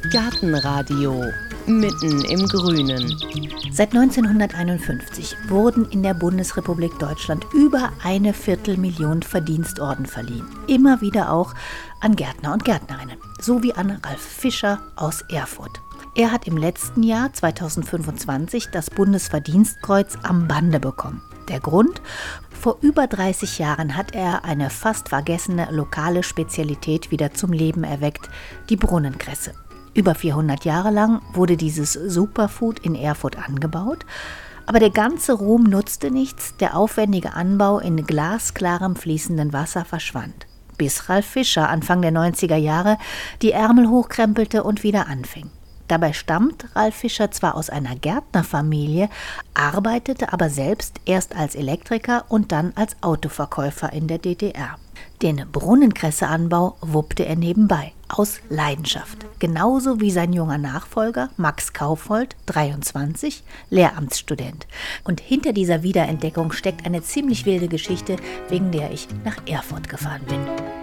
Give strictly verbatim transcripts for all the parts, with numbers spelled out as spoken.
Gartenradio mitten im Grünen. Seit neunzehnhunderteinundfünfzig wurden in der Bundesrepublik Deutschland über eine Viertelmillion Verdienstorden verliehen. Immer wieder auch an Gärtner und Gärtnerinnen, so wie an Ralf Fischer aus Erfurt. Er hat im letzten Jahr zweitausendfünfundzwanzig das Bundesverdienstkreuz am Bande bekommen. Der Grund? Vor über dreißig Jahren hat er eine fast vergessene lokale Spezialität wieder zum Leben erweckt, die Brunnenkresse. Über vierhundert Jahre lang wurde dieses Superfood in Erfurt angebaut, aber der ganze Ruhm nutzte nichts, der aufwendige Anbau in glasklarem fließenden Wasser verschwand. Bis Ralf Fischer Anfang der neunziger Jahre die Ärmel hochkrempelte und wieder anfing. Dabei stammt Ralf Fischer zwar aus einer Gärtnerfamilie, arbeitete aber selbst erst als Elektriker und dann als Autoverkäufer in der D D R. Den Brunnenkresseanbau wuppte er nebenbei, aus Leidenschaft. Genauso wie sein junger Nachfolger Max Kaufold, dreiundzwanzig, Lehramtsstudent. Und hinter dieser Wiederentdeckung steckt eine ziemlich wilde Geschichte, wegen der ich nach Erfurt gefahren bin.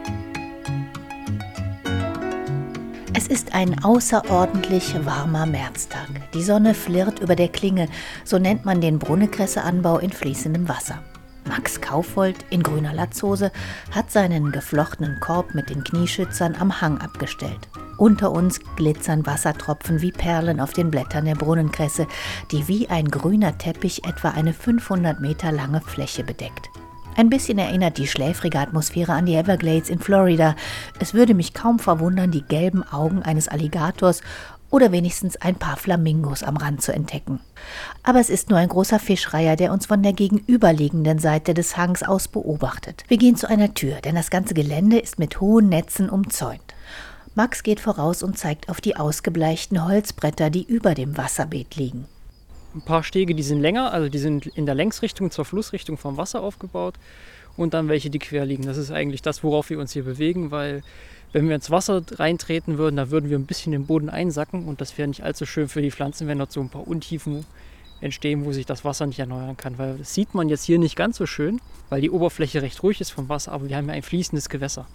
Es ist ein außerordentlich warmer Märztag. Die Sonne flirrt über der Klinge, so nennt man den Brunnenkresseanbau in fließendem Wasser. Max Kaufold in grüner Latzhose hat seinen geflochtenen Korb mit den Knieschützern am Hang abgestellt. Unter uns glitzern Wassertropfen wie Perlen auf den Blättern der Brunnenkresse, die wie ein grüner Teppich etwa eine fünfhundert Meter lange Fläche bedeckt. Ein bisschen erinnert die schläfrige Atmosphäre an die Everglades in Florida. Es würde mich kaum verwundern, die gelben Augen eines Alligators oder wenigstens ein paar Flamingos am Rand zu entdecken. Aber es ist nur ein großer Fischreiher, der uns von der gegenüberliegenden Seite des Hangs aus beobachtet. Wir gehen zu einer Tür, denn das ganze Gelände ist mit hohen Netzen umzäunt. Max geht voraus und zeigt auf die ausgebleichten Holzbretter, die über dem Wasserbeet liegen. Ein paar Stege, die sind länger, also die sind in der Längsrichtung zur Flussrichtung vom Wasser aufgebaut und dann welche, die quer liegen. Das ist eigentlich das, worauf wir uns hier bewegen, weil wenn wir ins Wasser reintreten würden, dann würden wir ein bisschen den Boden einsacken und das wäre nicht allzu schön für die Pflanzen, wenn dort so ein paar Untiefen entstehen, wo sich das Wasser nicht erneuern kann. Weil das sieht man jetzt hier nicht ganz so schön, weil die Oberfläche recht ruhig ist vom Wasser, aber wir haben ja ein fließendes Gewässer.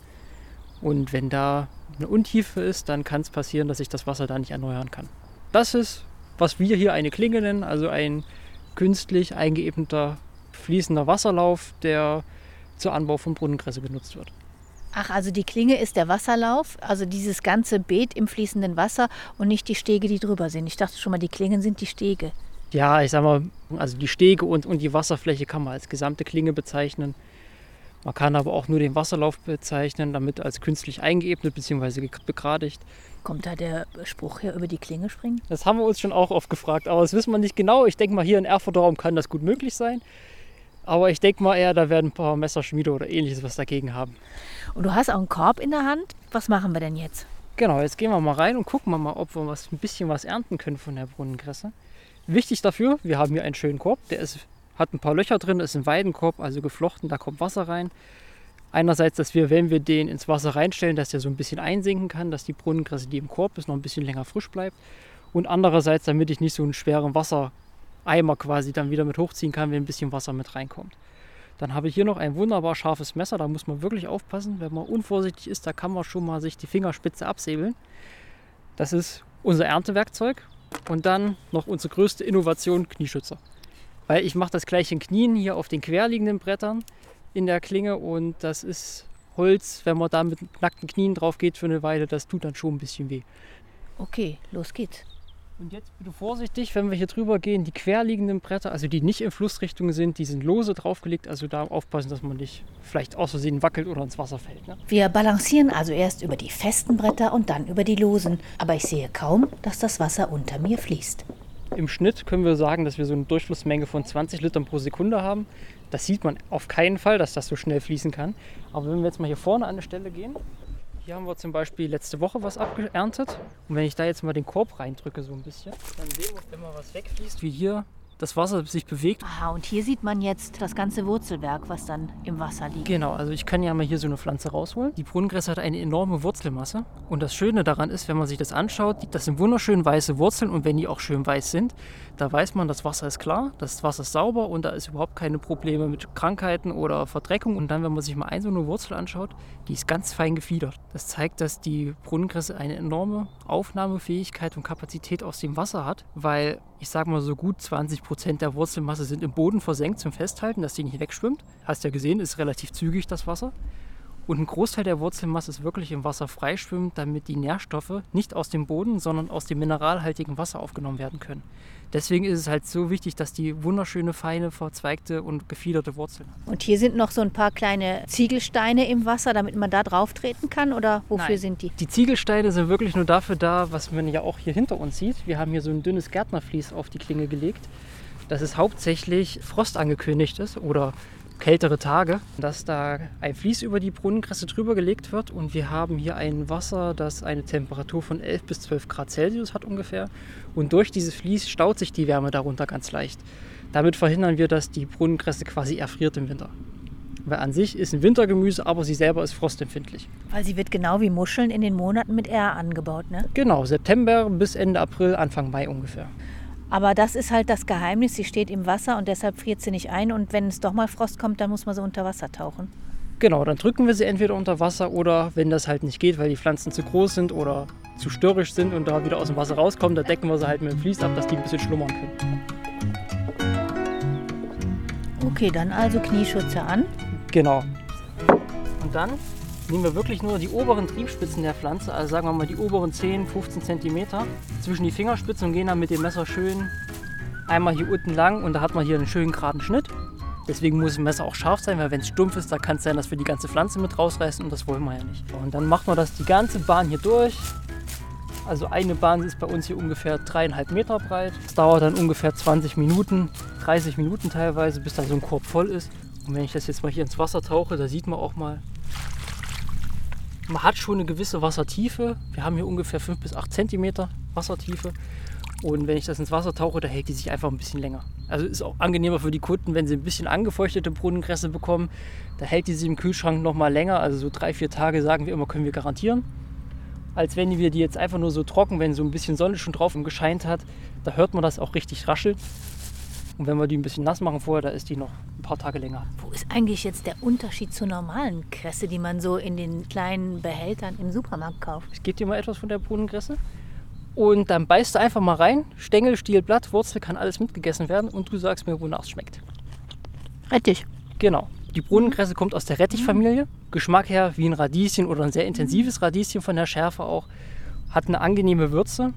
Und wenn da eine Untiefe ist, dann kann es passieren, dass sich das Wasser da nicht erneuern kann. Das ist, was wir hier eine Klinge nennen, also ein künstlich eingeebneter fließender Wasserlauf, der zur Anbau von Brunnenkresse benutzt wird. Ach, also die Klinge ist der Wasserlauf, also dieses ganze Beet im fließenden Wasser und nicht die Stege, die drüber sind. Ich dachte schon mal, die Klingen sind die Stege. Ja, ich sag mal, also die Stege und, und die Wasserfläche kann man als gesamte Klinge bezeichnen. Man kann aber auch nur den Wasserlauf bezeichnen, damit als künstlich eingeebnet bzw. begradigt. Kommt da der Spruch her, über die Klinge springen? Das haben wir uns schon auch oft gefragt, aber das wissen wir nicht genau. Ich denke mal, hier in Erfurter Raum kann das gut möglich sein. Aber ich denke mal eher, da werden ein paar Messerschmiede oder ähnliches was dagegen haben. Und du hast auch einen Korb in der Hand. Was machen wir denn jetzt? Genau, jetzt gehen wir mal rein und gucken wir mal, ob wir was, ein bisschen was ernten können von der Brunnenkresse. Wichtig dafür, wir haben hier einen schönen Korb, der ist, hat ein paar Löcher drin, das ist ein Weidenkorb, also geflochten, da kommt Wasser rein. Einerseits, dass wir, wenn wir den ins Wasser reinstellen, dass der so ein bisschen einsinken kann, dass die Brunnenkresse, die im Korb ist, noch ein bisschen länger frisch bleibt. Und andererseits, damit ich nicht so einen schweren Wassereimer quasi dann wieder mit hochziehen kann, wenn ein bisschen Wasser mit reinkommt. Dann habe ich hier noch ein wunderbar scharfes Messer, da muss man wirklich aufpassen. Wenn man unvorsichtig ist, da kann man schon mal sich die Fingerspitze absäbeln. Das ist unser Erntewerkzeug. Und dann noch unsere größte Innovation, Knieschützer. Weil ich mache das gleich in Knien hier auf den querliegenden Brettern in der Klinge und das ist Holz, wenn man da mit nackten Knien drauf geht für eine Weile, das tut dann schon ein bisschen weh. Okay, los geht's. Und jetzt bitte vorsichtig, wenn wir hier drüber gehen, die querliegenden Bretter, also die nicht in Flussrichtung sind, die sind lose draufgelegt, also da aufpassen, dass man nicht vielleicht aus Versehen wackelt oder ins Wasser fällt. Ne? Wir balancieren also erst über die festen Bretter und dann über die losen, aber ich sehe kaum, dass das Wasser unter mir fließt. Im Schnitt können wir sagen, dass wir so eine Durchflussmenge von zwanzig Litern pro Sekunde haben. Das sieht man auf keinen Fall, dass das so schnell fließen kann. Aber wenn wir jetzt mal hier vorne an eine Stelle gehen, hier haben wir zum Beispiel letzte Woche was abgeerntet. Und wenn ich da jetzt mal den Korb reindrücke so ein bisschen, dann sehen wir, wenn mal was wegfließt, wie hier das Wasser sich bewegt. Aha, und hier sieht man jetzt das ganze Wurzelwerk, was dann im Wasser liegt. Genau, also ich kann ja mal hier so eine Pflanze rausholen. Die Brunnenkresse hat eine enorme Wurzelmasse. Und das Schöne daran ist, wenn man sich das anschaut, das sind wunderschön weiße Wurzeln. Und wenn die auch schön weiß sind, da weiß man, das Wasser ist klar, das Wasser ist sauber und da ist überhaupt keine Probleme mit Krankheiten oder Verdreckung. Und dann, wenn man sich mal eine so eine Wurzel anschaut, die ist ganz fein gefiedert. Das zeigt, dass die Brunnenkresse eine enorme Aufnahmefähigkeit und Kapazität aus dem Wasser hat, weil ich sage mal so gut zwanzig Prozent der Wurzelmasse sind im Boden versenkt zum Festhalten, dass die nicht wegschwimmt. Hast ja gesehen, ist relativ zügig das Wasser. Und ein Großteil der Wurzelmasse ist wirklich im Wasser freischwimmt, damit die Nährstoffe nicht aus dem Boden, sondern aus dem mineralhaltigen Wasser aufgenommen werden können. Deswegen ist es halt so wichtig, dass die wunderschöne, feine, verzweigte und gefiederte Wurzeln hat. Und hier sind noch so ein paar kleine Ziegelsteine im Wasser, damit man da drauf treten kann? Oder wofür Nein. sind die? Die Ziegelsteine sind wirklich nur dafür da, was man ja auch hier hinter uns sieht. Wir haben hier so ein dünnes Gärtnervlies auf die Klinge gelegt, dass es hauptsächlich Frost angekündigt ist oder kältere Tage, dass da ein Vlies über die Brunnenkresse drüber gelegt wird und wir haben hier ein Wasser, das eine Temperatur von elf bis zwölf Grad Celsius hat ungefähr und durch dieses Vlies staut sich die Wärme darunter ganz leicht. Damit verhindern wir, dass die Brunnenkresse quasi erfriert im Winter. Weil an sich ist ein Wintergemüse, aber sie selber ist frostempfindlich. Weil sie wird genau wie Muscheln in den Monaten mit R angebaut, ne? Genau, September bis Ende April, Anfang Mai ungefähr. Aber das ist halt das Geheimnis, sie steht im Wasser und deshalb friert sie nicht ein und wenn es doch mal Frost kommt, dann muss man sie unter Wasser tauchen. Genau, dann drücken wir sie entweder unter Wasser oder wenn das halt nicht geht, weil die Pflanzen zu groß sind oder zu störrisch sind und da wieder aus dem Wasser rauskommen, da decken wir sie halt mit dem Vlies ab, dass die ein bisschen schlummern können. Okay, dann also Knieschütze an. Genau. Und dann nehmen wir wirklich nur die oberen Triebspitzen der Pflanze, also sagen wir mal die oberen zehn, fünfzehn Zentimeter zwischen die Fingerspitzen und gehen dann mit dem Messer schön einmal hier unten lang und da hat man hier einen schönen geraden Schnitt. Deswegen muss das Messer auch scharf sein, weil wenn es stumpf ist, da kann es sein, dass wir die ganze Pflanze mit rausreißen und das wollen wir ja nicht. Und dann machen wir das die ganze Bahn hier durch. Also eine Bahn ist bei uns hier ungefähr dreieinhalb Meter breit. Es dauert dann ungefähr zwanzig Minuten, dreißig Minuten teilweise, bis da so ein Korb voll ist. Und wenn ich das jetzt mal hier ins Wasser tauche, da sieht man auch mal, man hat schon eine gewisse Wassertiefe. Wir haben hier ungefähr fünf bis acht Zentimeter Wassertiefe. Und wenn ich das ins Wasser tauche, da hält die sich einfach ein bisschen länger. Also ist auch angenehmer für die Kunden, wenn sie ein bisschen angefeuchtete Brunnenkresse bekommen. Da hält die sich im Kühlschrank noch mal länger. Also so drei, vier Tage, sagen wir immer, können wir garantieren. Als wenn wir die jetzt einfach nur so trocken, wenn so ein bisschen Sonne schon drauf und gescheint hat, da hört man das auch richtig rascheln. Und wenn wir die ein bisschen nass machen vorher, da ist die noch ein paar Tage länger. Wo ist eigentlich jetzt der Unterschied zur normalen Kresse, die man so in den kleinen Behältern im Supermarkt kauft? Ich gebe dir mal etwas von der Brunnenkresse. Und dann beißt du einfach mal rein. Stängel, Stiel, Blatt, Wurzel, kann alles mitgegessen werden. Und du sagst mir, wonach es schmeckt. Rettich. Genau. Die Brunnenkresse kommt aus der Rettichfamilie. Geschmack her wie ein Radieschen oder ein sehr intensives Radieschen von der Schärfe auch. Hat eine angenehme Würze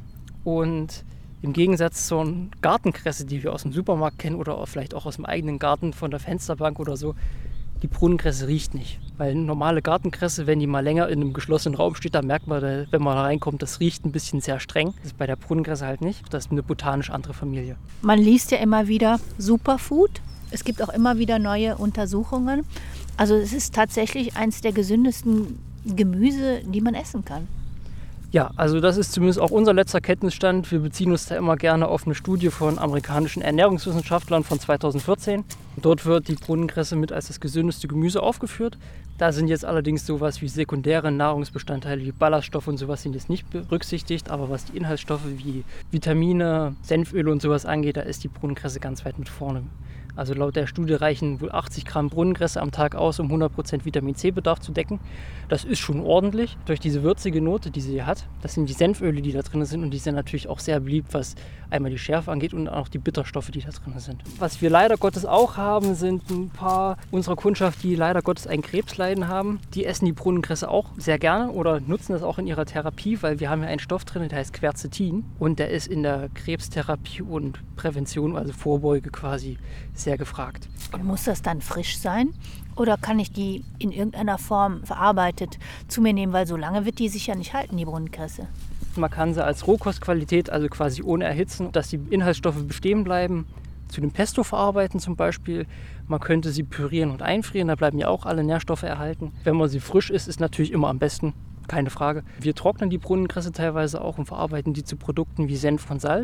und im Gegensatz zur Gartenkresse, die wir aus dem Supermarkt kennen oder vielleicht auch aus dem eigenen Garten von der Fensterbank oder so, die Brunnenkresse riecht nicht. Weil eine normale Gartenkresse, wenn die mal länger in einem geschlossenen Raum steht, dann merkt man, wenn man da reinkommt, das riecht ein bisschen sehr streng. Das ist bei der Brunnenkresse halt nicht. Das ist eine botanisch andere Familie. Man liest ja immer wieder Superfood. Es gibt auch immer wieder neue Untersuchungen. Also es ist tatsächlich eines der gesündesten Gemüse, die man essen kann. Ja, also das ist zumindest auch unser letzter Kenntnisstand. Wir beziehen uns da immer gerne auf eine Studie von amerikanischen Ernährungswissenschaftlern von zweitausendvierzehn. Dort wird die Brunnenkresse mit als das gesündeste Gemüse aufgeführt. Da sind jetzt allerdings sowas wie sekundäre Nahrungsbestandteile wie Ballaststoffe und sowas sind jetzt nicht berücksichtigt. Aber was die Inhaltsstoffe wie Vitamine, Senföle und sowas angeht, da ist die Brunnenkresse ganz weit mit vorne. Also laut der Studie reichen wohl achtzig Gramm Brunnenkresse am Tag aus, um hundert Prozent Vitamin C-Bedarf zu decken. Das ist schon ordentlich durch diese würzige Note, die sie hat. Das sind die Senföle, die da drin sind und die sind natürlich auch sehr beliebt, was einmal die Schärfe angeht und auch die Bitterstoffe, die da drin sind. Was wir leider Gottes auch haben, sind ein paar unserer Kundschaft, die leider Gottes ein Krebsleiden haben. Die essen die Brunnenkresse auch sehr gerne oder nutzen das auch in ihrer Therapie, weil wir haben ja einen Stoff drin, der heißt Quercetin und der ist in der Krebstherapie und Prävention, also Vorbeuge quasi, sehr gefragt. Und muss das dann frisch sein? Oder kann ich die in irgendeiner Form verarbeitet zu mir nehmen? Weil so lange wird die sich ja nicht halten, die Brunnenkresse. Man kann sie als Rohkostqualität, also quasi ohne Erhitzen, dass die Inhaltsstoffe bestehen bleiben, zu dem Pesto verarbeiten zum Beispiel. Man könnte sie pürieren und einfrieren, da bleiben ja auch alle Nährstoffe erhalten. Wenn man sie frisch isst, ist natürlich immer am besten, keine Frage. Wir trocknen die Brunnenkresse teilweise auch und verarbeiten die zu Produkten wie Senf und Salz.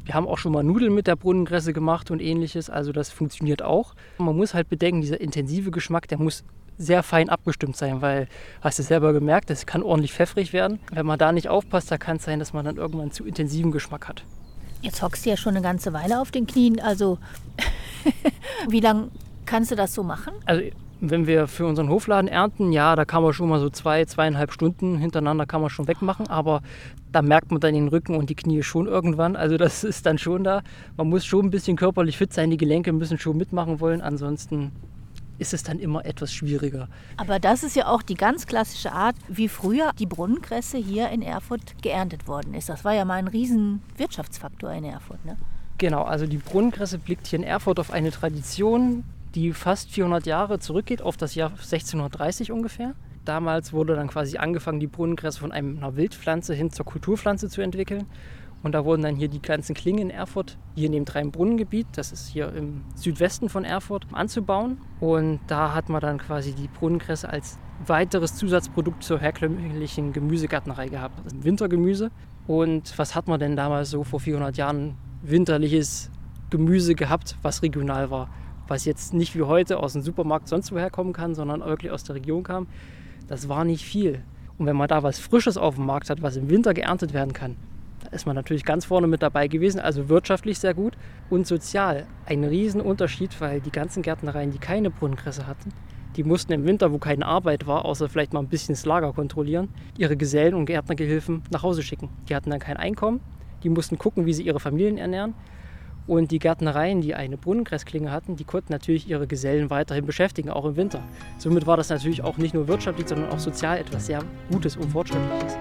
Wir haben auch schon mal Nudeln mit der Brunnenkresse gemacht und ähnliches, also das funktioniert auch. Man muss halt bedenken, dieser intensive Geschmack, der muss sehr fein abgestimmt sein, weil, hast du selber gemerkt, das kann ordentlich pfeffrig werden. Wenn man da nicht aufpasst, da kann es sein, dass man dann irgendwann zu intensiven Geschmack hat. Jetzt hockst du ja schon eine ganze Weile auf den Knien, also wie lange kannst du das so machen? Also wenn wir für unseren Hofladen ernten, ja, da kann man schon mal so zwei, zweieinhalb Stunden hintereinander kann man schon wegmachen, aber da merkt man dann den Rücken und die Knie schon irgendwann, also das ist dann schon da. Man muss schon ein bisschen körperlich fit sein, die Gelenke müssen schon mitmachen wollen, ansonsten ist es dann immer etwas schwieriger. Aber das ist ja auch die ganz klassische Art, wie früher die Brunnenkresse hier in Erfurt geerntet worden ist. Das war ja mal ein riesen Wirtschaftsfaktor in Erfurt, ne? Genau, also die Brunnenkresse blickt hier in Erfurt auf eine Tradition, die fast vierhundert Jahre zurückgeht, auf das Jahr sechzehnhundertdreißig ungefähr. Damals wurde dann quasi angefangen, die Brunnenkresse von einer Wildpflanze hin zur Kulturpflanze zu entwickeln. Und da wurden dann hier die ganzen Klingen in Erfurt, hier in dem Rhein-Brunnen-Gebiet, das ist hier im Südwesten von Erfurt, anzubauen. Und da hat man dann quasi die Brunnenkresse als weiteres Zusatzprodukt zur herkömmlichen Gemüsegärtnerei gehabt. Das ist ein Wintergemüse. Und was hat man denn damals so vor vierhundert Jahren winterliches Gemüse gehabt, was regional war? Was jetzt nicht wie heute aus dem Supermarkt sonst woher kommen kann, sondern wirklich aus der Region kam. Das war nicht viel. Und wenn man da was Frisches auf dem Markt hat, was im Winter geerntet werden kann, da ist man natürlich ganz vorne mit dabei gewesen, also wirtschaftlich sehr gut und sozial ein Riesenunterschied, weil die ganzen Gärtnereien, die keine Brunnenkresse hatten, die mussten im Winter, wo keine Arbeit war, außer vielleicht mal ein bisschen das Lager kontrollieren, ihre Gesellen und Gärtnergehilfen nach Hause schicken. Die hatten dann kein Einkommen, die mussten gucken, wie sie ihre Familien ernähren. Und die Gärtnereien, die eine Brunnenkress-Klinge hatten, die konnten natürlich ihre Gesellen weiterhin beschäftigen, auch im Winter. Somit war das natürlich auch nicht nur wirtschaftlich, sondern auch sozial etwas sehr Gutes und Fortschrittliches.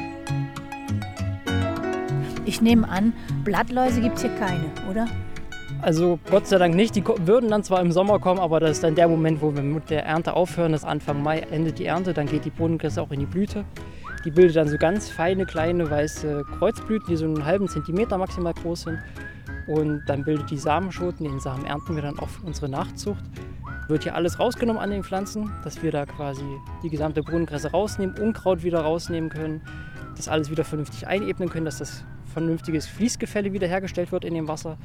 Ich nehme an, Blattläuse gibt es hier keine, oder? Also Gott sei Dank nicht. Die würden dann zwar im Sommer kommen, aber das ist dann der Moment, wo wir mit der Ernte aufhören. Das ist Anfang Mai, endet die Ernte, dann geht die Brunnenkresse auch in die Blüte. Die bildet dann so ganz feine, kleine, weiße Kreuzblüten, die so einen halben Zentimeter maximal groß sind. Und dann bildet die Samenschoten, den Samen ernten wir dann auch für unsere Nachzucht. Wird hier alles rausgenommen an den Pflanzen, dass wir da quasi die gesamte Brunnenkresse rausnehmen, Unkraut wieder rausnehmen können, das alles wieder vernünftig einebnen können, dass das vernünftiges Fließgefälle wiederhergestellt wird in dem Wasser.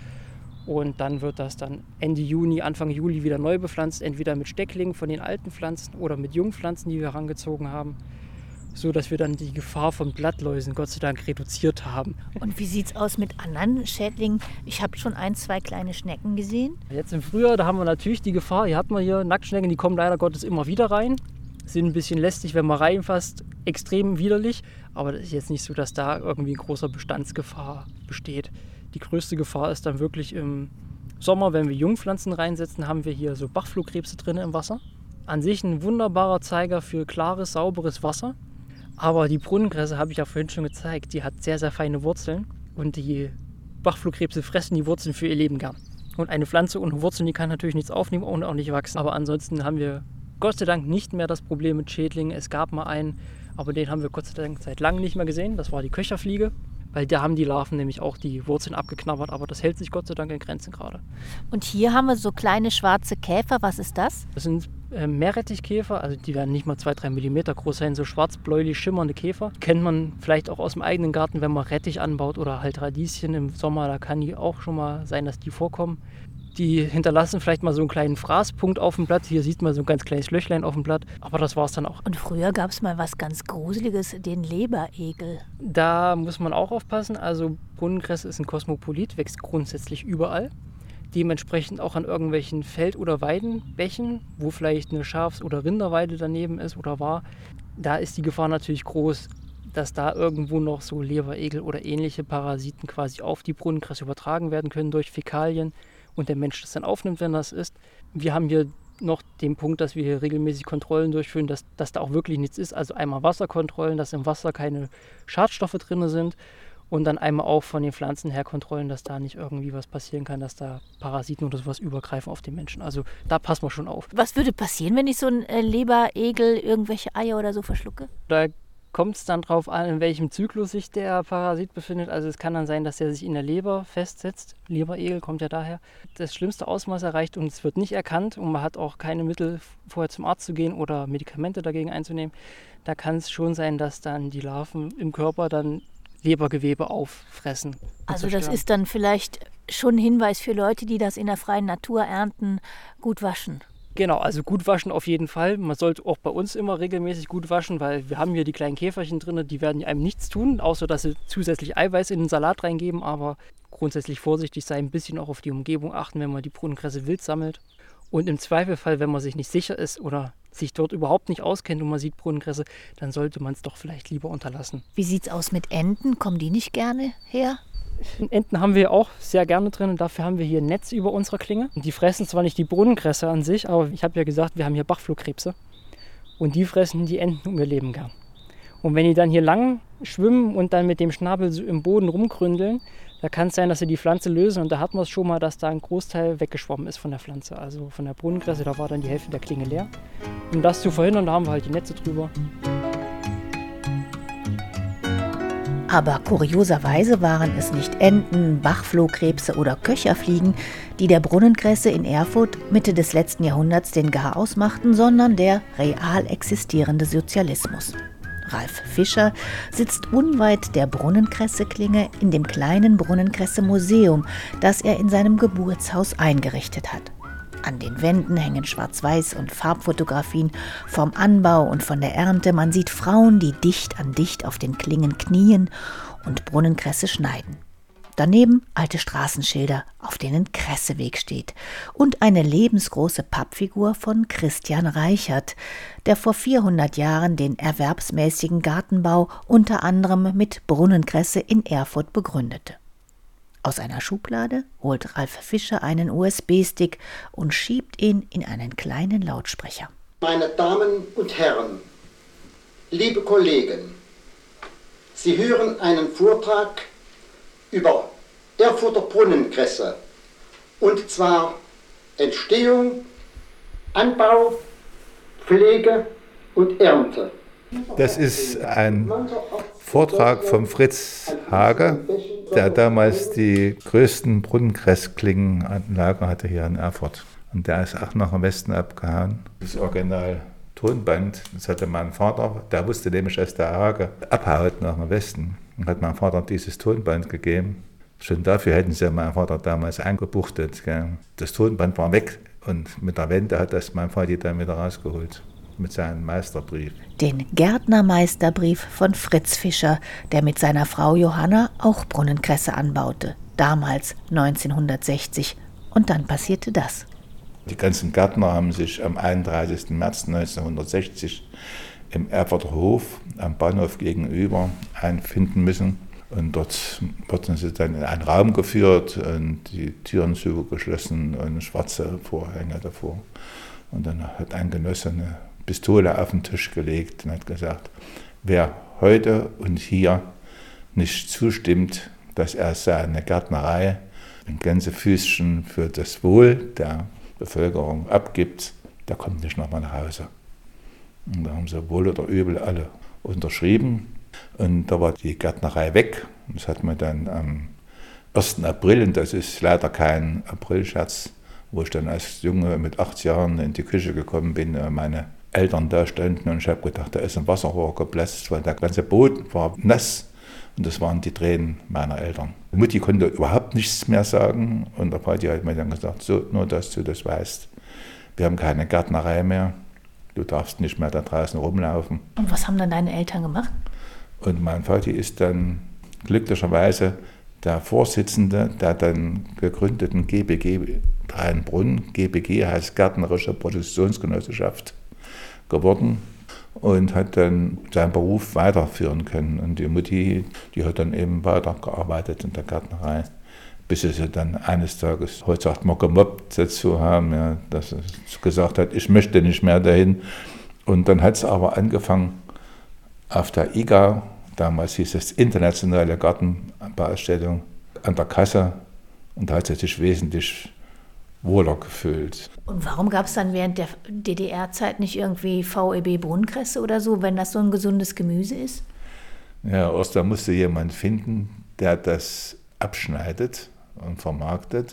Und dann wird das dann Ende Juni, Anfang Juli wieder neu bepflanzt, entweder mit Stecklingen von den alten Pflanzen oder mit Jungpflanzen, die wir herangezogen haben, so dass wir dann die Gefahr von Blattläusen Gott sei Dank reduziert haben. Und wie sieht es aus mit anderen Schädlingen? Ich habe schon ein, zwei kleine Schnecken gesehen. Jetzt im Frühjahr, da haben wir natürlich die Gefahr, hier hat man hier Nacktschnecken, die kommen leider Gottes immer wieder rein. Sind ein bisschen lästig, wenn man reinfasst, extrem widerlich. Aber das ist jetzt nicht so, dass da irgendwie eine große Bestandsgefahr besteht. Die größte Gefahr ist dann wirklich im Sommer, wenn wir Jungpflanzen reinsetzen, haben wir hier so Bachflohkrebse drin im Wasser. An sich ein wunderbarer Zeiger für klares, sauberes Wasser. Aber die Brunnenkresse, habe ich ja vorhin schon gezeigt, die hat sehr, sehr feine Wurzeln. Und die Bachflohkrebse fressen die Wurzeln für ihr Leben gern. Und eine Pflanze ohne Wurzeln, die kann natürlich nichts aufnehmen und auch nicht wachsen. Aber ansonsten haben wir Gott sei Dank nicht mehr das Problem mit Schädlingen. Es gab mal einen, aber den haben wir Gott sei Dank seit langem nicht mehr gesehen. Das war die Köcherfliege, weil da haben die Larven nämlich auch die Wurzeln abgeknabbert. Aber das hält sich Gott sei Dank in Grenzen gerade. Und hier haben wir so kleine schwarze Käfer. Was ist das? Das sind äh, Meerrettichkäfer, also die werden nicht mal zwei bis drei Millimeter groß sein, so schwarz-bläulich schimmernde Käfer. Kennt man vielleicht auch aus dem eigenen Garten, wenn man Rettich anbaut oder halt Radieschen im Sommer. Da kann die auch schon mal sein, dass die vorkommen. Die hinterlassen vielleicht mal so einen kleinen Fraßpunkt auf dem Blatt. Hier sieht man so ein ganz kleines Löchlein auf dem Blatt. Aber das war es dann auch. Und früher gab es mal was ganz Gruseliges, den Leberegel. Da muss man auch aufpassen. Also Brunnenkresse ist ein Kosmopolit, wächst grundsätzlich überall. Dementsprechend auch an irgendwelchen Feld- oder Weidenbächen, wo vielleicht eine Schafs- oder Rinderweide daneben ist oder war. Da ist die Gefahr natürlich groß, dass da irgendwo noch so Leberegel oder ähnliche Parasiten quasi auf die Brunnenkresse übertragen werden können durch Fäkalien. Und der Mensch das dann aufnimmt, wenn das ist. Wir haben hier noch den Punkt, dass wir hier regelmäßig Kontrollen durchführen, dass, dass da auch wirklich nichts ist. Also einmal Wasserkontrollen, dass im Wasser keine Schadstoffe drin sind. Und dann einmal auch von den Pflanzen her Kontrollen, dass da nicht irgendwie was passieren kann, dass da Parasiten oder sowas übergreifen auf den Menschen. Also da passen wir schon auf. Was würde passieren, wenn ich so einen äh, Leberegel, irgendwelche Eier oder so verschlucke? Da kommt es dann drauf an, in welchem Zyklus sich der Parasit befindet. Also es kann dann sein, dass er sich in der Leber festsetzt. Leberegel kommt ja daher. Das schlimmste Ausmaß erreicht und es wird nicht erkannt und man hat auch keine Mittel, vorher zum Arzt zu gehen oder Medikamente dagegen einzunehmen. Da kann es schon sein, dass dann die Larven im Körper dann Lebergewebe auffressen. Also das zerstören. ist dann vielleicht schon ein Hinweis für Leute, die das in der freien Natur ernten, gut waschen. Genau, also gut waschen auf jeden Fall. Man sollte auch bei uns immer regelmäßig gut waschen, weil wir haben hier die kleinen Käferchen drin, die werden einem nichts tun, außer dass sie zusätzlich Eiweiß in den Salat reingeben, aber grundsätzlich vorsichtig sein, ein bisschen auch auf die Umgebung achten, wenn man die Brunnenkresse wild sammelt. Und im Zweifelfall, wenn man sich nicht sicher ist oder sich dort überhaupt nicht auskennt und man sieht Brunnenkresse, dann sollte man es doch vielleicht lieber unterlassen. Wie sieht's aus mit Enten? Kommen die nicht gerne her? Enten haben wir auch sehr gerne drin und dafür haben wir hier ein Netz über unserer Klinge. Und die fressen zwar nicht die Brunnenkresse an sich, aber ich habe ja gesagt, wir haben hier Bachflohkrebse und die fressen die Enten um ihr Leben gern. Und wenn die dann hier lang schwimmen und dann mit dem Schnabel so im Boden rumgründeln, da kann es sein, dass sie die Pflanze lösen und da hat man es schon mal, dass da ein Großteil weggeschwommen ist von der Pflanze, also von der Brunnenkresse, da war dann die Hälfte der Klinge leer. Um das zu verhindern, da haben wir halt die Netze drüber. Aber kurioserweise waren es nicht Enten, Bachflohkrebse oder Köcherfliegen, die der Brunnenkresse in Erfurt Mitte des letzten Jahrhunderts den Garaus machten, sondern der real existierende Sozialismus. Ralf Fischer sitzt unweit der Brunnenkresse-Klinge in dem kleinen Brunnenkresse-Museum, das er in seinem Geburtshaus eingerichtet hat. An den Wänden hängen Schwarz-Weiß- und Farbfotografien vom Anbau und von der Ernte. Man sieht Frauen, die dicht an dicht auf den Klingen knien und Brunnenkresse schneiden. Daneben alte Straßenschilder, auf denen Kresseweg steht. Und eine lebensgroße Pappfigur von Christian Reichert, der vor vierhundert Jahren den erwerbsmäßigen Gartenbau unter anderem mit Brunnenkresse in Erfurt begründete. Aus einer Schublade holt Ralf Fischer einen U S B-Stick und schiebt ihn in einen kleinen Lautsprecher. Meine Damen und Herren, liebe Kollegen, Sie hören einen Vortrag über Erfurter Brunnenkresse, und zwar Entstehung, Anbau, Pflege und Ernte. Das ist ein Vortrag von Fritz Hage, der damals die größten Brunnenkressklingenanlagen hatte hier in Erfurt. Und der ist auch nach dem Westen abgehauen. Das Original Tonband, das hatte mein Vater, der wusste nämlich, dass der Hage abhaut nach dem Westen. Und hat mein Vater dieses Tonband gegeben. Schon dafür hätten sie meinen Vater damals eingebuchtet. Gell. Das Tonband war weg und mit der Wende hat das mein Vater dann wieder rausgeholt. Mit seinem Meisterbrief. Den Gärtnermeisterbrief von Fritz Fischer, der mit seiner Frau Johanna auch Brunnenkresse anbaute. Damals neunzehnhundertsechzig. Und dann passierte das. Die ganzen Gärtner haben sich am einunddreißigsten März neunzehnhundertsechzig im Erfurter Hof am Bahnhof gegenüber einfinden müssen. Und dort wurden sie dann in einen Raum geführt und die Türen zugeschlossen und schwarze Vorhänge davor. Und dann hat ein Genosse eine Pistole auf den Tisch gelegt und hat gesagt, wer heute und hier nicht zustimmt, dass er seine Gärtnerei ein Gänsefüßchen für das Wohl der Bevölkerung abgibt, der kommt nicht nochmal nach Hause. Und da haben sie wohl oder übel alle unterschrieben und da war die Gärtnerei weg. Das hat man dann am ersten April, und das ist leider kein Aprilscherz, wo ich dann als Junge mit acht Jahren in die Küche gekommen bin, meine Eltern da standen und ich habe gedacht, da ist ein Wasserrohr geplatzt, weil der ganze Boden war nass und das waren die Tränen meiner Eltern. Mutti konnte überhaupt nichts mehr sagen und der Vati hat mir dann gesagt, so, nur dass du das weißt, wir haben keine Gärtnerei mehr, du darfst nicht mehr da draußen rumlaufen. Und was haben dann deine Eltern gemacht? Und mein Vati ist dann glücklicherweise der Vorsitzende der dann gegründeten G B G Rheinbrunn, G B G heißt Gärtnerische Produktionsgenossenschaft, geworden und hat dann seinen Beruf weiterführen können. Und die Mutti, die hat dann eben weitergearbeitet in der Gärtnerei, bis sie dann eines Tages, heute sagt man, gemobbt dazu haben, ja, dass sie gesagt hat, ich möchte nicht mehr dahin. Und dann hat es aber angefangen auf der I G A, damals hieß es Internationale Gartenbauausstellung, an der Kasse, und da hat sie sich wesentlich wohler gefühlt. Und warum gab es dann während der D D R-Zeit nicht irgendwie V E B Brunnenkresse oder so, wenn das so ein gesundes Gemüse ist? Ja, erst da musste jemand finden, der das abschneidet und vermarktet.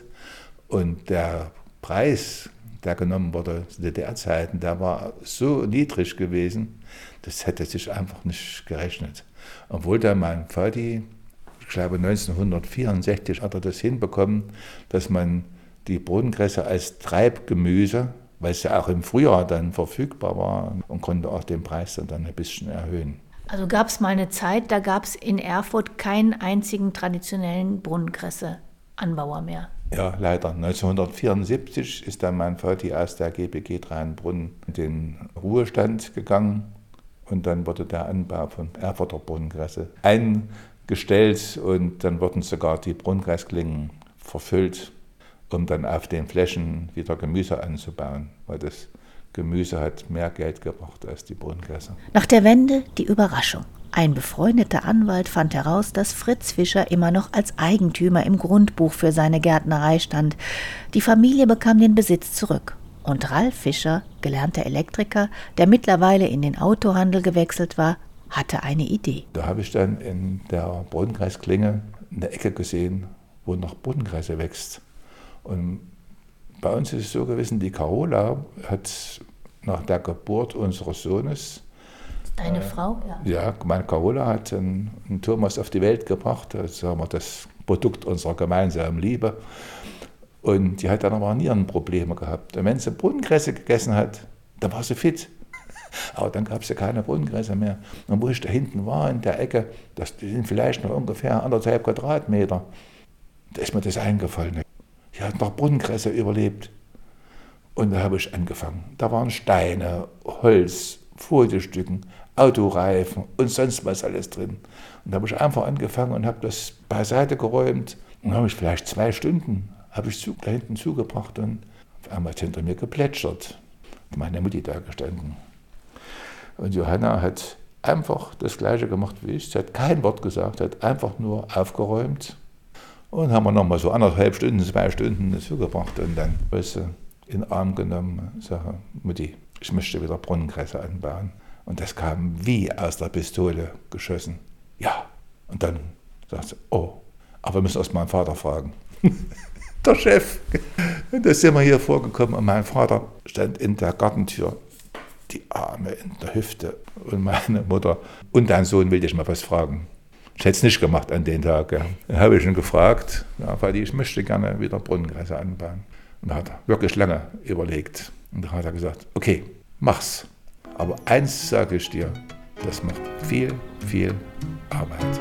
Und der Preis, der genommen wurde zu D D R-Zeiten, der war so niedrig gewesen, das hätte sich einfach nicht gerechnet. Obwohl da mein Vati ich glaube neunzehnhundertvierundsechzig hat er das hinbekommen, dass man die Brunnenkresse als Treibgemüse, weil es ja auch im Frühjahr dann verfügbar war, und konnte auch den Preis dann ein bisschen erhöhen. Also gab es mal eine Zeit, da gab es in Erfurt keinen einzigen traditionellen Brunnenkresse-Anbauer mehr. Ja, leider. neunzehnhundertvierundsiebzig ist dann mein Vati aus der G B G Dreinbrunn in den Ruhestand gegangen. Und dann wurde der Anbau von Erfurter Brunnenkresse eingestellt und dann wurden sogar die Brunnenkressklingen verfüllt, um dann auf den Flächen wieder Gemüse anzubauen, weil das Gemüse hat mehr Geld gebracht als die Brunnenkresse. Nach der Wende die Überraschung. Ein befreundeter Anwalt fand heraus, dass Fritz Fischer immer noch als Eigentümer im Grundbuch für seine Gärtnerei stand. Die Familie bekam den Besitz zurück. Und Ralf Fischer, gelernter Elektriker, der mittlerweile in den Autohandel gewechselt war, hatte eine Idee. Da habe ich dann in der Brunnenkressklinge eine Ecke gesehen, wo noch Brunnenkresse wächst. Und bei uns ist es so gewesen, die Carola hat nach der Geburt unseres Sohnes, Deine äh, Frau? Ja. Ja, meine Carola hat einen, einen Thomas auf die Welt gebracht, das sagen wir, das Produkt unserer gemeinsamen Liebe. Und die hat dann aber Nierenprobleme gehabt. Und wenn sie Brunnenkresse gegessen hat, dann war sie fit. Aber dann gab es ja keine Brunnenkresse mehr. Und wo ich da hinten war, in der Ecke, das sind vielleicht noch ungefähr anderthalb Quadratmeter, da ist mir das eingefallen. Die hat noch Brunnenkresse überlebt. Und da habe ich angefangen. Da waren Steine, Holz, Foliestücken, Autoreifen und sonst was alles drin. Und da habe ich einfach angefangen und habe das beiseite geräumt. Und dann habe ich vielleicht zwei Stunden habe ich zu, da hinten zugebracht und auf einmal hat hinter mir geplätschert. Meine Mutti da gestanden. Und Johanna hat einfach das Gleiche gemacht wie ich. Sie hat kein Wort gesagt, hat einfach nur aufgeräumt. Und haben wir nochmal so anderthalb Stunden, zwei Stunden zugebracht und dann weißt du, in den Arm genommen und sage, Mutti, ich möchte wieder Brunnenkresse anbauen. Und das kam wie aus der Pistole geschossen. Ja. Und dann sagt sie, oh, aber wir müssen erst meinen Vater fragen. Der Chef. Und da sind wir hier vorgekommen und mein Vater stand in der Gartentür, die Arme in der Hüfte und meine Mutter. Und dein Sohn will dich mal was fragen. Ich hätte es nicht gemacht an den Tag. Ja. Dann habe ich ihn gefragt, ja, weil ich möchte gerne wieder Brunnenkresse anbauen. Und da hat er wirklich lange überlegt. Und dann hat er gesagt, okay, mach's. Aber eins sage ich dir, das macht viel, viel Arbeit.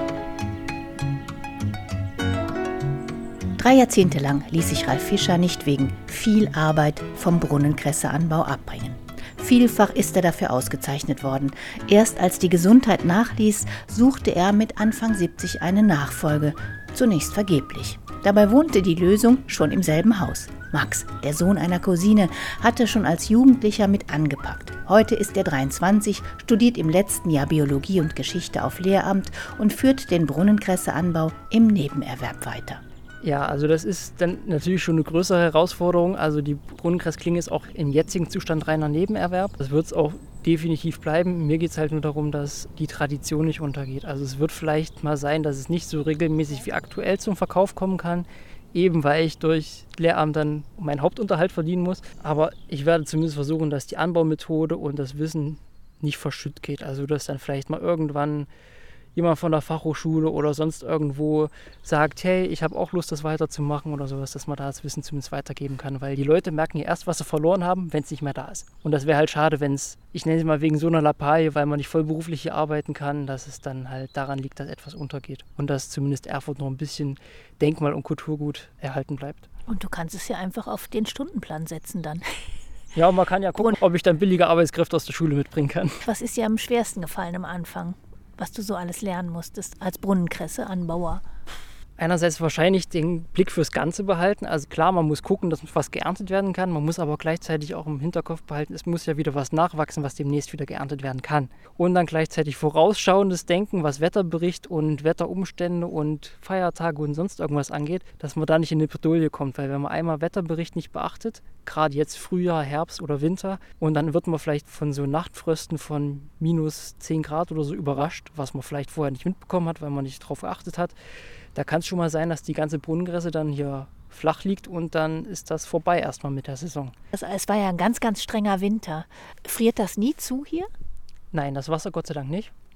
Drei Jahrzehnte lang ließ sich Ralf Fischer nicht wegen viel Arbeit vom Brunnenkresseanbau abbringen. Vielfach ist er dafür ausgezeichnet worden. Erst als die Gesundheit nachließ, suchte er mit Anfang siebzig eine Nachfolge, zunächst vergeblich. Dabei wohnte die Lösung schon im selben Haus. Max, der Sohn einer Cousine, hatte schon als Jugendlicher mit angepackt. Heute ist er dreiundzwanzig, studiert im letzten Jahr Biologie und Geschichte auf Lehramt und führt den Brunnenkresseanbau im Nebenerwerb weiter. Ja, also das ist dann natürlich schon eine größere Herausforderung. Also die Brunnenkressklinge ist auch im jetzigen Zustand reiner Nebenerwerb. Das wird es auch definitiv bleiben. Mir geht es halt nur darum, dass die Tradition nicht untergeht. Also es wird vielleicht mal sein, dass es nicht so regelmäßig wie aktuell zum Verkauf kommen kann, eben weil ich durch Lehramt dann meinen Hauptunterhalt verdienen muss. Aber ich werde zumindest versuchen, dass die Anbaumethode und das Wissen nicht verschütt geht. Also dass dann vielleicht mal irgendwann jemand von der Fachhochschule oder sonst irgendwo sagt, hey, ich habe auch Lust, das weiterzumachen oder sowas, dass man da das Wissen zumindest weitergeben kann. Weil die Leute merken ja erst, was sie verloren haben, wenn es nicht mehr da ist. Und das wäre halt schade, wenn es, ich nenne es mal wegen so einer Lappalie, weil man nicht vollberuflich hier arbeiten kann, dass es dann halt daran liegt, dass etwas untergeht. Und dass zumindest Erfurt noch ein bisschen Denkmal- und Kulturgut erhalten bleibt. Und du kannst es ja einfach auf den Stundenplan setzen dann. Ja, und man kann ja gucken, ob ich dann billige Arbeitskräfte aus der Schule mitbringen kann. Was ist dir am schwersten gefallen am Anfang, was du so alles lernen musstest als Brunnenkresseanbauer? Einerseits wahrscheinlich den Blick fürs Ganze behalten. Also klar, man muss gucken, dass was geerntet werden kann. Man muss aber gleichzeitig auch im Hinterkopf behalten, es muss ja wieder was nachwachsen, was demnächst wieder geerntet werden kann. Und dann gleichzeitig vorausschauendes Denken, was Wetterbericht und Wetterumstände und Feiertage und sonst irgendwas angeht, dass man da nicht in eine Bredouille kommt. Weil wenn man einmal Wetterbericht nicht beachtet, gerade jetzt Frühjahr, Herbst oder Winter, und dann wird man vielleicht von so Nachtfrösten von minus zehn Grad oder so überrascht, was man vielleicht vorher nicht mitbekommen hat, weil man nicht drauf geachtet hat. Da kann es schon mal sein, dass die ganze Brunnenkresse dann hier flach liegt und dann ist das vorbei erstmal mit der Saison. Also es war ja ein ganz, ganz strenger Winter. Friert das nie zu hier? Nein, das Wasser Gott sei Dank nicht.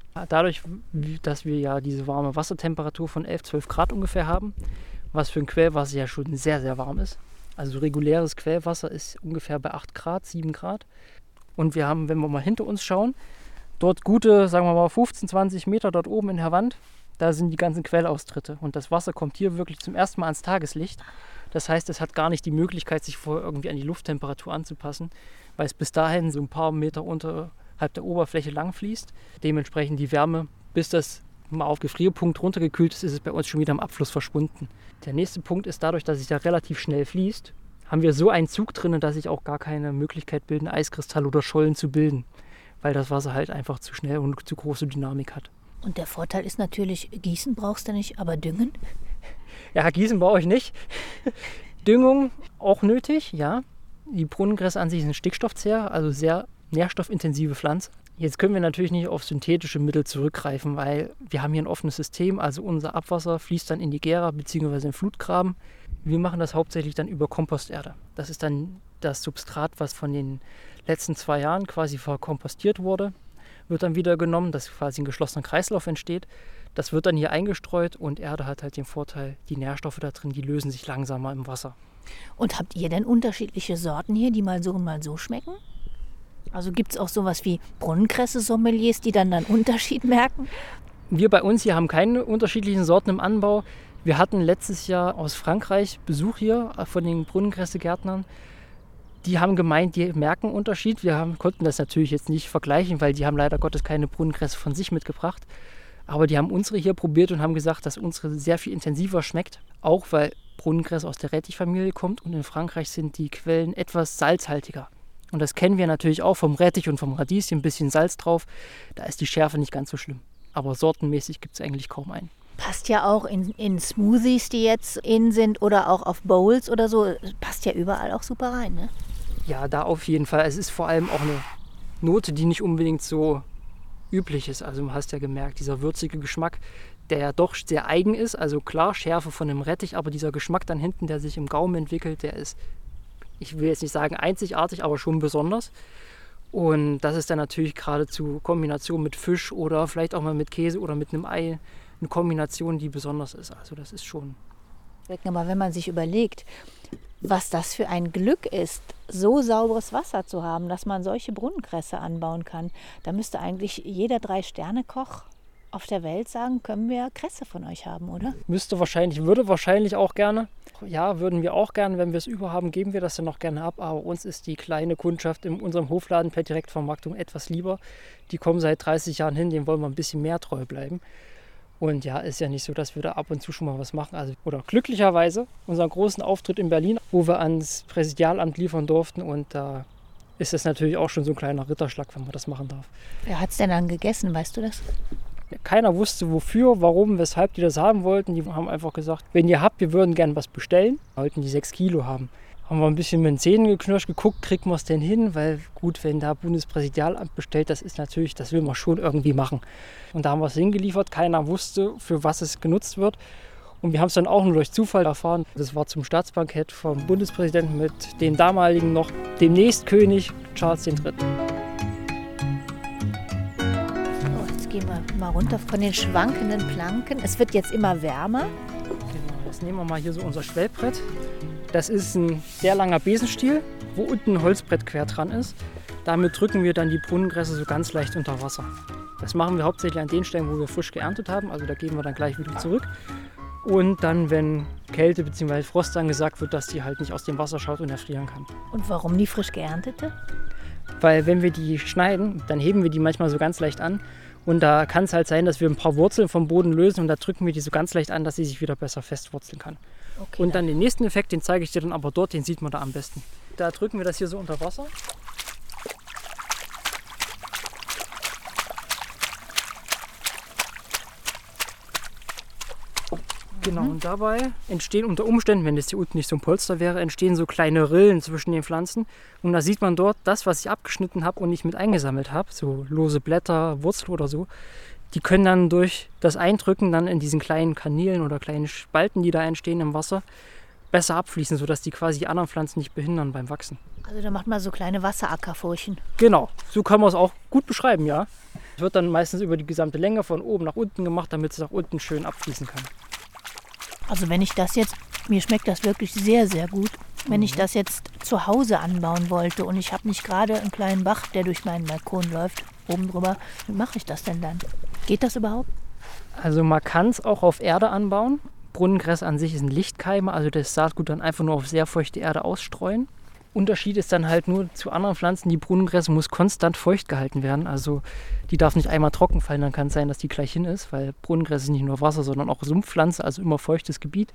Dadurch, dass wir ja diese warme Wassertemperatur von elf, zwölf Grad ungefähr haben, was für ein Quellwasser ja schon sehr, sehr warm ist. Also reguläres Quellwasser ist ungefähr bei acht Grad, sieben Grad. Und wir haben, wenn wir mal hinter uns schauen, dort gute, sagen wir mal, fünfzehn, zwanzig Meter dort oben in der Wand, da sind die ganzen Quellaustritte. Und das Wasser kommt hier wirklich zum ersten Mal ans Tageslicht. Das heißt, es hat gar nicht die Möglichkeit, sich vorher irgendwie an die Lufttemperatur anzupassen, weil es bis dahin so ein paar Meter unterhalb der Oberfläche lang fließt. Dementsprechend die Wärme, bis das mal auf Gefrierpunkt runtergekühlt ist, ist es bei uns schon wieder am Abfluss verschwunden. Der nächste Punkt ist, dadurch, dass es ja relativ schnell fließt, haben wir so einen Zug drin, dass sich auch gar keine Möglichkeit bilden, Eiskristalle oder Schollen zu bilden, weil das Wasser halt einfach zu schnell und zu große Dynamik hat. Und der Vorteil ist natürlich, gießen brauchst du nicht, aber düngen? Ja, gießen brauche ich nicht. Düngung auch nötig, ja. Die Brunnengräser an sich sind stickstoffzehrer, also sehr nährstoffintensive Pflanze. Jetzt können wir natürlich nicht auf synthetische Mittel zurückgreifen, weil wir haben hier ein offenes System, also unser Abwasser fließt dann in die Gera bzw. in den Flutgraben. Wir machen das hauptsächlich dann über Komposterde. Das ist dann das Substrat, was von den letzten zwei Jahren quasi verkompostiert wurde, wird dann wieder genommen, dass quasi ein geschlossener Kreislauf entsteht. Das wird dann hier eingestreut und Erde hat halt den Vorteil, die Nährstoffe da drin, die lösen sich langsamer im Wasser. Und habt ihr denn unterschiedliche Sorten hier, die mal so und mal so schmecken? Also gibt es auch sowas wie Brunnenkresse-Sommeliers, die dann einen Unterschied merken? Wir bei uns hier haben keine unterschiedlichen Sorten im Anbau. Wir hatten letztes Jahr aus Frankreich Besuch hier von den Brunnenkresse-Gärtnern. Die haben gemeint, die merken einen Unterschied. Wir haben, konnten das natürlich jetzt nicht vergleichen, weil die haben leider Gottes keine Brunnenkresse von sich mitgebracht. Aber die haben unsere hier probiert und haben gesagt, dass unsere sehr viel intensiver schmeckt. Auch weil Brunnenkresse aus der Rettichfamilie kommt und in Frankreich sind die Quellen etwas salzhaltiger. Und das kennen wir natürlich auch vom Rettich und vom Radieschen, ein bisschen Salz drauf. Da ist die Schärfe nicht ganz so schlimm. Aber sortenmäßig gibt es eigentlich kaum einen. Passt ja auch in, in Smoothies, die jetzt in sind oder auch auf Bowls oder so. Passt ja überall auch super rein, ne? Ja, da auf jeden Fall. Es ist vor allem auch eine Note, die nicht unbedingt so üblich ist. Also du hast ja gemerkt, dieser würzige Geschmack, der ja doch sehr eigen ist. Also klar, Schärfe von einem Rettich, aber dieser Geschmack dann hinten, der sich im Gaumen entwickelt, der ist, ich will jetzt nicht sagen einzigartig, aber schon besonders. Und das ist dann natürlich geradezu Kombination mit Fisch oder vielleicht auch mal mit Käse oder mit einem Ei eine Kombination, die besonders ist. Also das ist schon... Aber wenn man sich überlegt, was das für ein Glück ist, so sauberes Wasser zu haben, dass man solche Brunnenkresse anbauen kann, da müsste eigentlich jeder Drei-Sterne-Koch auf der Welt sagen, können wir Kresse von euch haben, oder? Müsste wahrscheinlich, würde wahrscheinlich auch gerne. Ja, würden wir auch gerne. Wenn wir es überhaben, geben wir das dann noch gerne ab. Aber uns ist die kleine Kundschaft in unserem Hofladen per Direktvermarktung etwas lieber. Die kommen seit dreißig Jahren hin, denen wollen wir ein bisschen mehr treu bleiben. Und ja, ist ja nicht so, dass wir da ab und zu schon mal was machen. Also, oder glücklicherweise unseren großen Auftritt in Berlin, wo wir ans Präsidialamt liefern durften. Und da ist es natürlich auch schon so ein kleiner Ritterschlag, wenn man das machen darf. Wer hat es denn dann gegessen, weißt du das? Keiner wusste wofür, warum, weshalb die das haben wollten. Die haben einfach gesagt, wenn ihr habt, wir würden gerne was bestellen. Wir wollten die sechs Kilo haben. Haben wir ein bisschen mit den Zähnen geknirscht, geguckt, kriegen wir es denn hin? Weil gut, wenn da Bundespräsidialamt bestellt, das ist natürlich, das will man schon irgendwie machen. Und da haben wir es hingeliefert. Keiner wusste, für was es genutzt wird. Und wir haben es dann auch nur durch Zufall erfahren. Das war zum Staatsbankett vom Bundespräsidenten mit dem damaligen noch demnächst König Charles der Dritte. Gehen wir mal runter von den schwankenden Planken. Es wird jetzt immer wärmer. Genau, jetzt nehmen wir mal hier so unser Schwellbrett. Das ist ein sehr langer Besenstiel, wo unten ein Holzbrett quer dran ist. Damit drücken wir dann die Brunnengräser so ganz leicht unter Wasser. Das machen wir hauptsächlich an den Stellen, wo wir frisch geerntet haben. Also da gehen wir dann gleich wieder zurück. Und dann, wenn Kälte bzw. Frost angesagt wird, dass die halt nicht aus dem Wasser schaut und erfrieren kann. Und warum die frisch geerntete? Weil wenn wir die schneiden, dann heben wir die manchmal so ganz leicht an. Und da kann es halt sein, dass wir ein paar Wurzeln vom Boden lösen und da drücken wir die so ganz leicht an, dass sie sich wieder besser festwurzeln kann. Okay, und dann den nächsten Effekt, den zeige ich dir dann aber dort, den sieht man da am besten. Da drücken wir das hier so unter Wasser. Genau, und dabei entstehen unter Umständen, wenn das hier unten nicht so ein Polster wäre, entstehen so kleine Rillen zwischen den Pflanzen. Und da sieht man dort, das, was ich abgeschnitten habe und nicht mit eingesammelt habe, so lose Blätter, Wurzel oder so, die können dann durch das Eindrücken dann in diesen kleinen Kanälen oder kleinen Spalten, die da entstehen im Wasser, besser abfließen, sodass die quasi die anderen Pflanzen nicht behindern beim Wachsen. Also da macht man so kleine Wasserackerfurchen. Genau, so kann man es auch gut beschreiben, ja. Es wird dann meistens über die gesamte Länge von oben nach unten gemacht, damit es auch unten schön abfließen kann. Also wenn ich das jetzt, mir schmeckt das wirklich sehr, sehr gut. Wenn ich das jetzt zu Hause anbauen wollte und ich habe nicht gerade einen kleinen Bach, der durch meinen Balkon läuft, oben drüber, wie mache ich das denn dann? Geht das überhaupt? Also man kann es auch auf Erde anbauen. Brunnengräser an sich ist ein Lichtkeimer, also das Saatgut dann einfach nur auf sehr feuchte Erde ausstreuen. Unterschied ist dann halt nur zu anderen Pflanzen, die Brunnengräser muss konstant feucht gehalten werden. Also die darf nicht einmal trocken fallen, dann kann es sein, dass die gleich hin ist, weil Brunnengräser ist nicht nur Wasser, sondern auch Sumpfpflanze, also immer feuchtes Gebiet.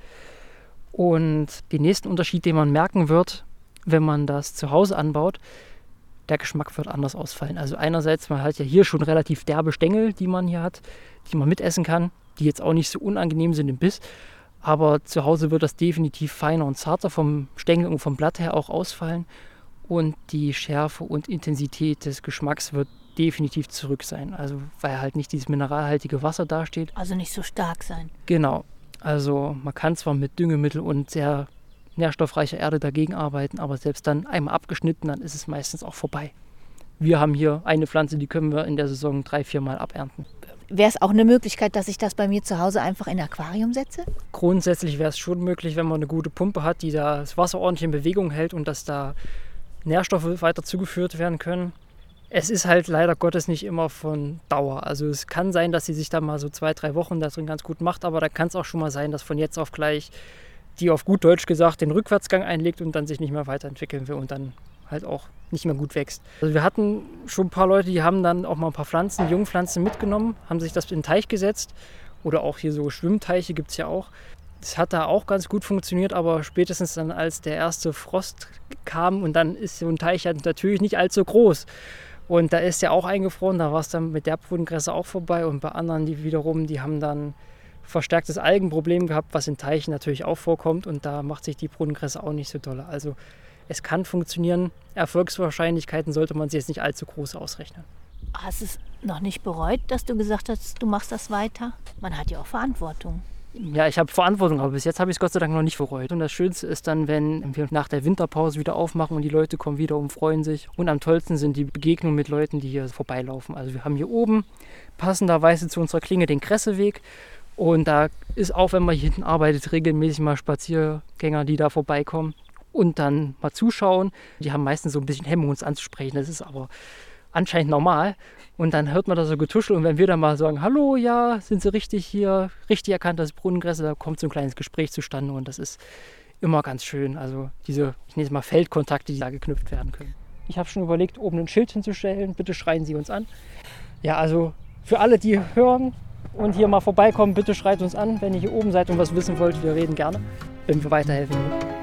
Und den nächsten Unterschied, den man merken wird, wenn man das zu Hause anbaut, der Geschmack wird anders ausfallen. Also einerseits, man hat ja hier schon relativ derbe Stängel, die man hier hat, die man mitessen kann, die jetzt auch nicht so unangenehm sind im Biss. Aber zu Hause wird das definitiv feiner und zarter vom Stängel und vom Blatt her auch ausfallen. Und die Schärfe und Intensität des Geschmacks wird definitiv zurück sein. Also weil halt nicht dieses mineralhaltige Wasser dasteht. Also nicht so stark sein. Genau. Also man kann zwar mit Düngemittel und sehr nährstoffreicher Erde dagegen arbeiten, aber selbst dann einmal abgeschnitten, dann ist es meistens auch vorbei. Wir haben hier eine Pflanze, die können wir in der Saison drei, vier Mal abernten. Wäre es auch eine Möglichkeit, dass ich das bei mir zu Hause einfach in ein Aquarium setze? Grundsätzlich wäre es schon möglich, wenn man eine gute Pumpe hat, die da das Wasser ordentlich in Bewegung hält und dass da Nährstoffe weiter zugeführt werden können. Es ist halt leider Gottes nicht immer von Dauer. Also es kann sein, dass sie sich da mal so zwei, drei Wochen da drin ganz gut macht, aber da kann es auch schon mal sein, dass von jetzt auf gleich die auf gut Deutsch gesagt den Rückwärtsgang einlegt und dann sich nicht mehr weiterentwickeln will und dann halt auch nicht mehr gut wächst. Also wir hatten schon ein paar Leute, die haben dann auch mal ein paar Pflanzen, Jungpflanzen mitgenommen, haben sich das in den Teich gesetzt oder auch hier so Schwimmteiche gibt es ja auch. Das hat da auch ganz gut funktioniert, aber spätestens dann, als der erste Frost kam und dann ist so ein Teich halt natürlich nicht allzu groß und da ist ja auch eingefroren, da war es dann mit der Brunnenkresse auch vorbei und bei anderen, die wiederum, die haben dann verstärktes Algenproblem gehabt, was in Teichen natürlich auch vorkommt und da macht sich die Brunnenkresse auch nicht so doll. Also es kann funktionieren, Erfolgswahrscheinlichkeiten sollte man sich jetzt nicht allzu groß ausrechnen. Hast du es noch nicht bereut, dass du gesagt hast, du machst das weiter? Man hat ja auch Verantwortung. Ja, ich habe Verantwortung, aber bis jetzt habe ich es Gott sei Dank noch nicht bereut. Und das Schönste ist dann, wenn wir nach der Winterpause wieder aufmachen und die Leute kommen wieder und freuen sich. Und am tollsten sind die Begegnungen mit Leuten, die hier vorbeilaufen. Also wir haben hier oben passenderweise zu unserer Klinge den Kresseweg. Und da ist auch, wenn man hier hinten arbeitet, regelmäßig mal Spaziergänger, die da vorbeikommen und dann mal zuschauen. Die haben meistens so ein bisschen Hemmung, uns anzusprechen. Das ist aber anscheinend normal. Und dann hört man da so Getuschel. Und wenn wir dann mal sagen, hallo, ja, sind Sie richtig hier, richtig erkannt, das ist Brunnengräser, da kommt so ein kleines Gespräch zustande. Und das ist immer ganz schön. Also diese, ich nenne es mal Feldkontakte, die da geknüpft werden können. Ich habe schon überlegt, oben ein Schild hinzustellen. Bitte schreien Sie uns an. Ja, also für alle, die hören und hier mal vorbeikommen, bitte schreit uns an, wenn ihr hier oben seid und was wissen wollt. Wir reden gerne, wenn wir weiterhelfen können.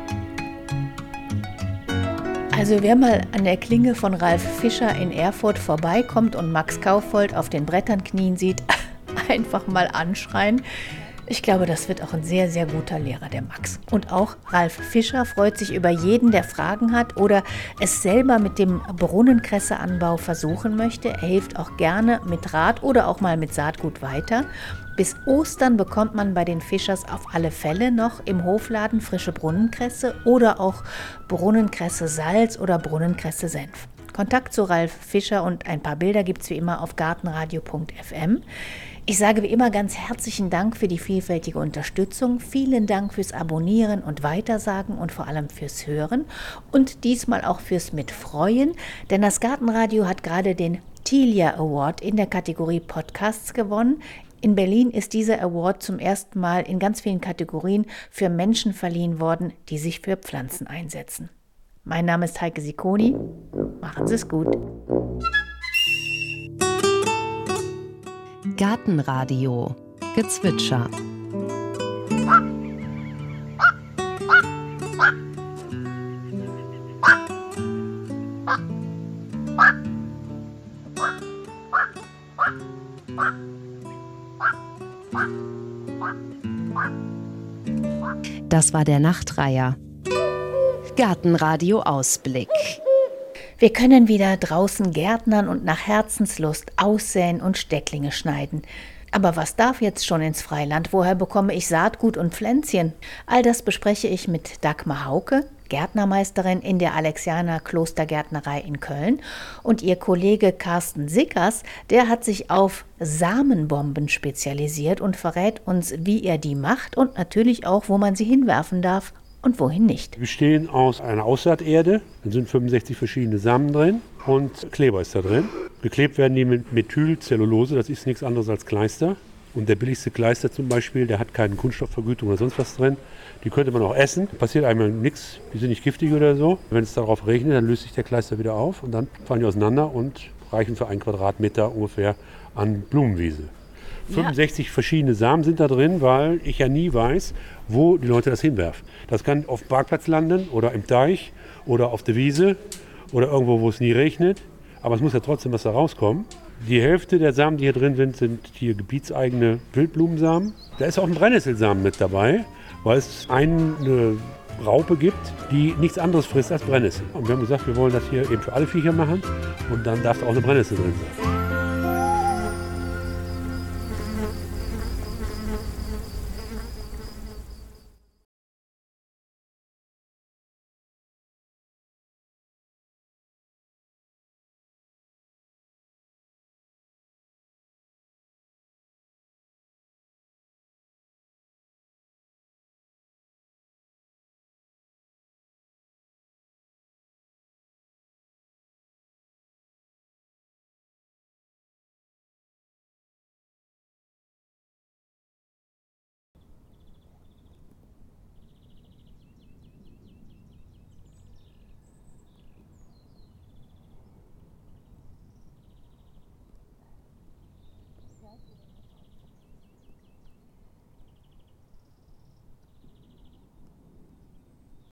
Also wer mal an der Klinge von Ralf Fischer in Erfurt vorbeikommt und Max Kaufold auf den Brettern knien sieht, einfach mal anschreien. Ich glaube, das wird auch ein sehr, sehr guter Lehrer, der Max. Und auch Ralf Fischer freut sich über jeden, der Fragen hat oder es selber mit dem Brunnenkresseanbau versuchen möchte. Er hilft auch gerne mit Rat oder auch mal mit Saatgut weiter. Bis Ostern bekommt man bei den Fischers auf alle Fälle noch im Hofladen frische Brunnenkresse oder auch Brunnenkresse Salz oder Brunnenkresse Senf. Kontakt zu Ralf Fischer und ein paar Bilder gibt es wie immer auf gartenradio punkt f m. Ich sage wie immer ganz herzlichen Dank für die vielfältige Unterstützung. Vielen Dank fürs Abonnieren und Weitersagen und vor allem fürs Hören und diesmal auch fürs Mitfreuen, denn das Gartenradio hat gerade den Tilia Award in der Kategorie Podcasts gewonnen. In Berlin ist dieser Award zum ersten Mal in ganz vielen Kategorien für Menschen verliehen worden, die sich für Pflanzen einsetzen. Mein Name ist Heike Sicconi. Machen Sie es gut. Gartenradio Gezwitscher. Das war der Nachtreiher. Gartenradio Ausblick. Wir können wieder draußen gärtnern und nach Herzenslust aussäen und Stecklinge schneiden. Aber was darf jetzt schon ins Freiland? Woher bekomme ich Saatgut und Pflänzchen? All das bespreche ich mit Dagmar Hauke. Gärtnermeisterin in der Alexianer Klostergärtnerei in Köln. Und ihr Kollege Carsten Sickers, der hat sich auf Samenbomben spezialisiert und verrät uns, wie er die macht und natürlich auch, wo man sie hinwerfen darf und wohin nicht. Die bestehen aus einer Aussaaterde, da sind fünfundsechzig verschiedene Samen drin und Kleber ist da drin. Geklebt werden die mit Methylcellulose, das ist nichts anderes als Kleister. Und der billigste Kleister zum Beispiel, der hat keine Kunststoffvergütung oder sonst was drin. Die könnte man auch essen, passiert einmal nichts, die sind nicht giftig oder so. Wenn es darauf regnet, dann löst sich der Kleister wieder auf und dann fallen die auseinander und reichen für einen Quadratmeter ungefähr an Blumenwiese. Ja. fünfundsechzig verschiedene Samen sind da drin, weil ich ja nie weiß, wo die Leute das hinwerfen. Das kann auf dem Parkplatz landen oder im Teich oder auf der Wiese oder irgendwo, wo es nie regnet. Aber es muss ja trotzdem was da rauskommen. Die Hälfte der Samen, die hier drin sind, sind hier gebietseigene Wildblumensamen. Da ist auch ein Brennnesselsamen mit dabei, weil es eine Raupe gibt, die nichts anderes frisst als Brennnessel. Und wir haben gesagt, wir wollen das hier eben für alle Viecher machen und dann darf da auch eine Brennnessel drin sein.